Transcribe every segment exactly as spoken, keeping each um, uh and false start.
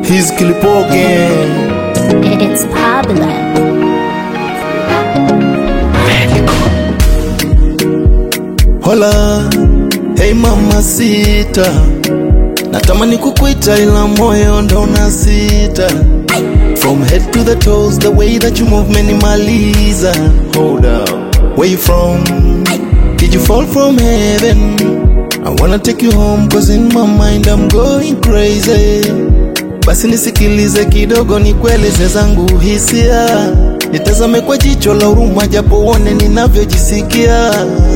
He's Kilipogen. It's Pablo. Hola, hey mamacita, natamani kukuita ila moyo ndo unasita. From head to the toes, the way that you move menimaliza. Hold up, where you from? Did you fall from heaven? I wanna take you home, cause in my mind I'm going crazy. Basi nisikilize kidogo nikueleze zangu hisia, nitazame kwa jicho la huruma japo uone ninavyojisikia.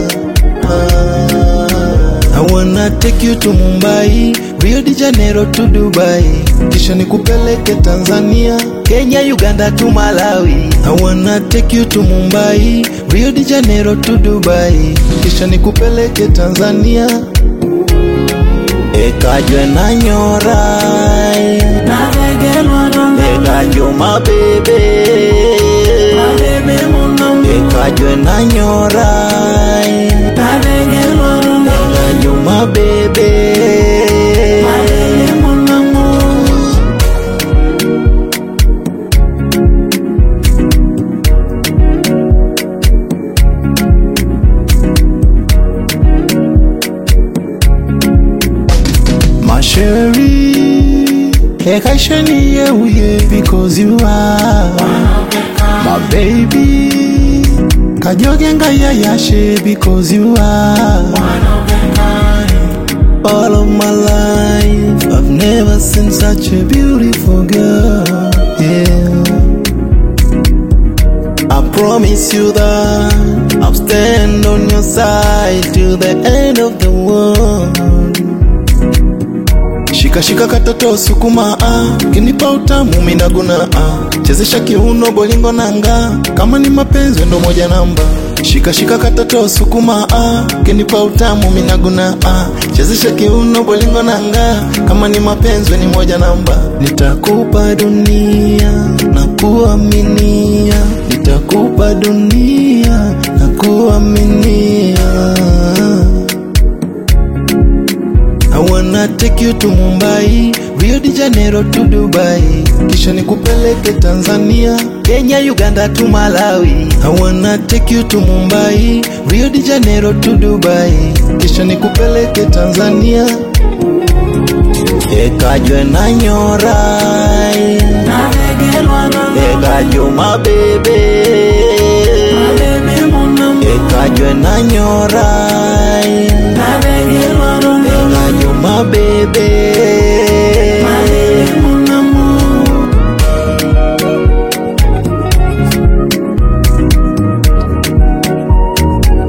I wanna take you to Mumbai, Rio de Janeiro to Dubai, kisha nikupeleke Tanzania, Kenya, Uganda to Malawi. I wanna take you to Mumbai, Rio de Janeiro to Dubai, kisha nikupeleke Tanzania. Ekajwe na nyorai, ekajwe mabebe, ekajwe na nyorai, ekajwe mabebe. Sherry, Kekashani, yeah, yeah, because you are my baby. Kajogenga ya yashe, because you are all of my life. I've never seen such a beautiful girl. Yeah, I promise you that I'll stand on your side till the end of the world. Shika shika katoto sukuma ah, kinipa utamu minaguna ah, chezesha kiuno bolingo nanga, kama ni mapenzi ndo moja namba. Shika shika katoto sukuma ah, kinipa utamu minaguna ah, chezesha kiuno bolingo nanga, kama ni mapenzi ni moja namba. Nitakupa dunia na kuaminia, nitakupa dunia na kuaminia. I wanna take you to Mumbai, Rio de Janeiro to Dubai, kisha nikupeleke Tanzania, Kenya, Uganda to Malawi. I wanna take you to Mumbai, Rio de Janeiro to Dubai, kisha nikupeleke Tanzania. Ekajwe na nyorai, ekajwe mabebe, ekajwe na nyorai, my baby.